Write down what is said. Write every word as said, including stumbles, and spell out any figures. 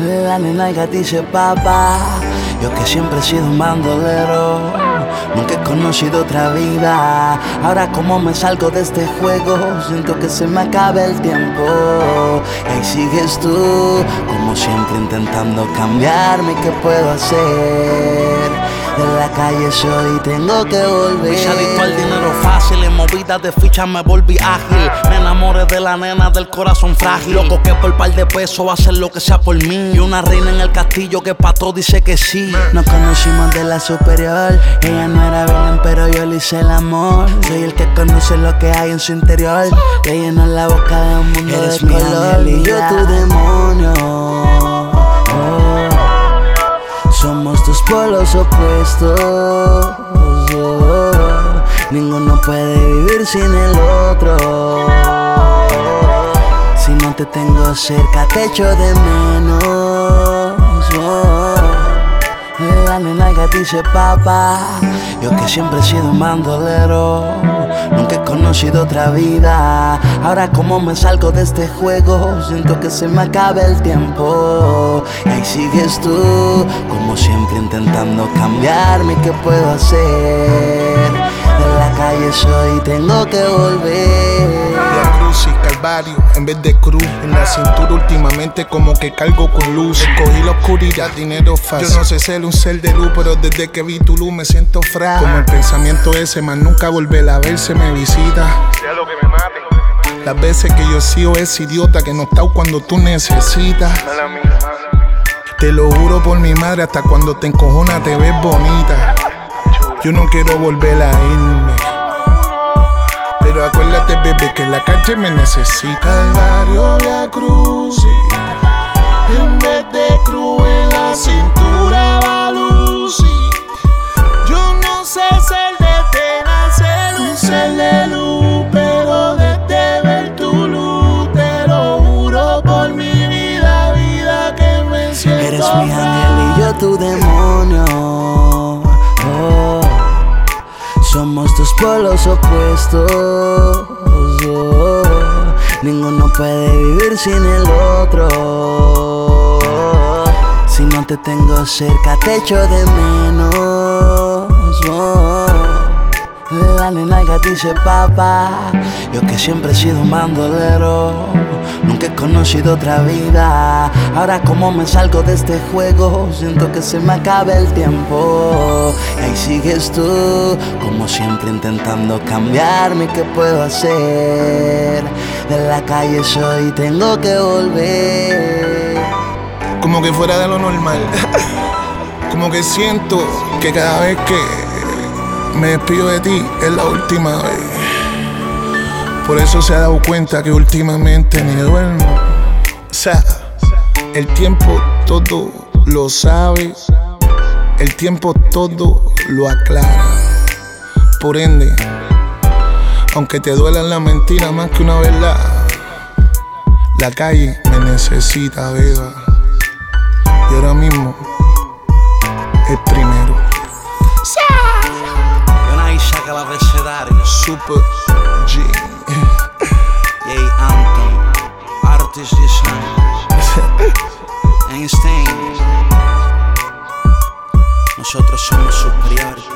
La nena que dice papá, yo que siempre he sido un bandolero, nunca he conocido otra vida. Ahora como me salgo de este juego, siento que se me acaba el tiempo. Y ahí sigues tú, como siempre intentando cambiarme. ¿Qué puedo hacer? De la calle soy y tengo que volver. Me adicto al dinero fácil, en movidas de ficha me volví ágil. Me enamoré de la nena del corazón frágil. Loco que por par de pesos va a hacer lo que sea por mí. Y una reina en el castillo que pa' todo dice que sí. Nos conocimos de la superior, ella no era virgen pero yo le hice el amor. Soy el que conoce lo que hay en su interior, le lleno la boca de un mundo Eres de mi color. ángel Y yo tu demonio, oh. Somos dos polos opuestos, oh. Ninguno puede vivir sin el otro. Si no te tengo cerca te echo de menos, oh. La nena que dice papá, yo que siempre he sido un bandolero, nunca he conocido otra vida. Ahora como me salgo de este juego, siento que se me acaba el tiempo. Y ahí sigues tú, como siempre intentando cambiarme. ¿Qué puedo hacer? De la calle soy y tengo que volver. La cruz y calvario en vez de cruz. En la cintura últimamente como que cargo con luz. Escogí la oscuridad, dinero fácil. Yo no sé ser un ser de luz, pero desde que vi tu luz me siento frágil. Como el pensamiento ese, más nunca volver a verse me visita. Sea lo que me mate. Las veces que yo he sido ese idiota que no está cuando tú necesitas. Mala mía, mala. Te lo juro por mi madre, hasta cuando te encojonas te ves bonita. Yo no quiero volver a irme, pero acuérdate, bebé, que la calle me necesita. Calvario, la cruz, en vez de cruz en la cintura va luz. Yo no sé ser de pena, ser un ser de luz, pero desde ver tu luz, te lo juro por mi vida, vida que me siento. Eres mi ángel y yo tu demonio, oh. Somos dos polos opuestos, oh. Ninguno puede vivir sin el otro. Si no te tengo cerca te echo de menos, oh. La nena que dice papá, yo que siempre he sido un bandolero, nunca he conocido otra vida. Ahora como me salgo de este juego, siento que se me acaba el tiempo. Y ahí sigues tú, como siempre intentando cambiarme. ¿Qué puedo hacer? De la calle soy y tengo que volver. Como que fuera de lo normal. Como que siento que cada vez que me despido de ti es la última vez. Por eso se ha dado cuenta que últimamente ni duermo. O sea, el tiempo todo lo sabe, el tiempo todo lo aclara. Por ende, aunque te duela la mentira más que una verdad, la calle me necesita, beba. Y ahora mismo es primero. Saca el abecedario. Super G. Jay Anton, Artist Design, Einstein. Nosotros somos superiores.